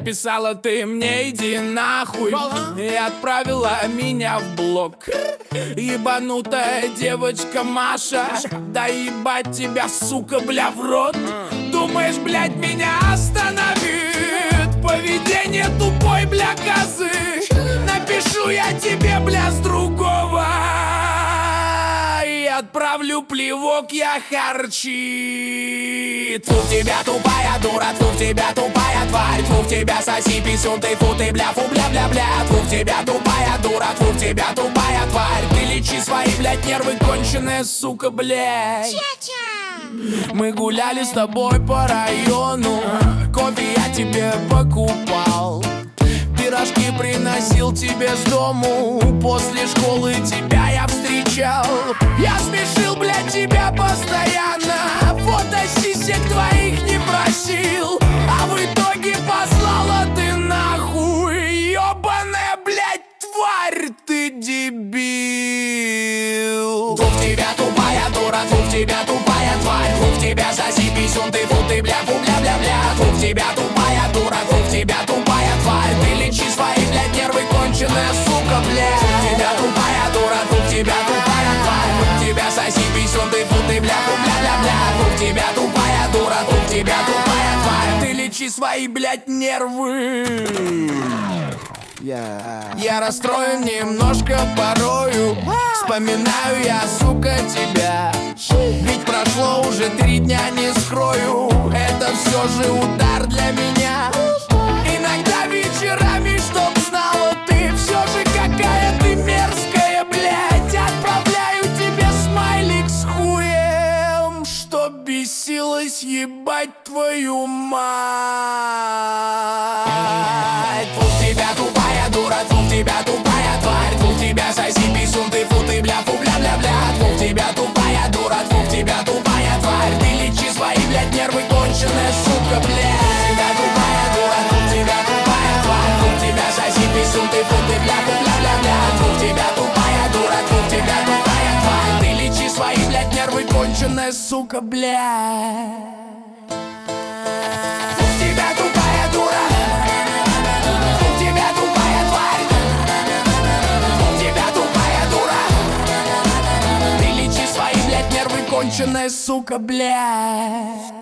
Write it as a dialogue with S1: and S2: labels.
S1: Написала ты мне иди нахуй и отправила меня в блог. Ебанутая девочка Маша, да ебать тебя, сука, бля, в рот. Думаешь, блядь, меня остановит поведение тупой, бля, козы? Напишу я тебе, бля, с другого и отправлю плевок я харчит. Фу в тебя, тупая дура, фу в тебя, тупая тварь, фу в тебя, соси писюн, ты фу ты, бля, фу, бля-бля-бля. Фу в тебя, тупая дура, фу в тебя, тупая тварь. Ты лечи свои, блядь, нервы, конченая сука, блядь. Мы гуляли с тобой по району, кофе я тебе покупал, пирожки приносил тебе с дому, после школы тебя я встречал. Я смешил, блядь, тебя постоянно, фото сисек твоих не просил, а в итоге послала ты нахуй. Ёбаная, блядь, тварь, ты дебил. Фу в тебя, тупая дура, фу в тебя, тупая тварь, фу в тебя, соси писюн, ты фу ты, бля, фу, бля-бля-бля. Фу в тебя, тупая дура, фу в тебя, тупая тварь. Ты лечи свои, блядь, нервы, конченая сука, блядь. Фу в тебя, тупая дура, фу в тебя, тупая тварь. Фу в тебя, соси писюн, ты фу ты, бля, фу, бля-бля-бля. Фу в тебя, тупая дура, фу в тебя, тупая тварь. Ты лечи свои, блядь, нервы. Я расстроен немножко порою, вспоминаю я, сука, тебя. Ведь прошло уже 3 дня, не скрою, это все же удар для меня. Иногда вечерами, чтоб знала ты, все же какая ты мерзкая, блядь. Отправляю тебе смайлик с хуем, чтоб бесилась, ебать твою мать. Фу в тебя, тупая дура, фу в тебя, тупая тварь, фу в тебя, соси писюн, ты фу ты, бля, фу, бля-бля-бля. Фу в тебя, тупая дура, фу в тебя, тупая тварь. Ты лечи свои, блядь, нервы, конченая сука, блядь. Фу в тебя, тупая дура, фу в тебя, тупая тварь, фу в тебя, соси писюн, ты фу ты, бля, фу, бля-бля-бля. Фу в тебя, тупая дура, фу в тебя, тупая тварь. Ты лечи свои, блядь, нервы, конченая сука, блядь. Фу в тебя, тупая дура, фу в тебя, тупая тварь, фу в тебя, тупая дура. Ты лечи свои, блядь, нервы, конченая сука, блядь.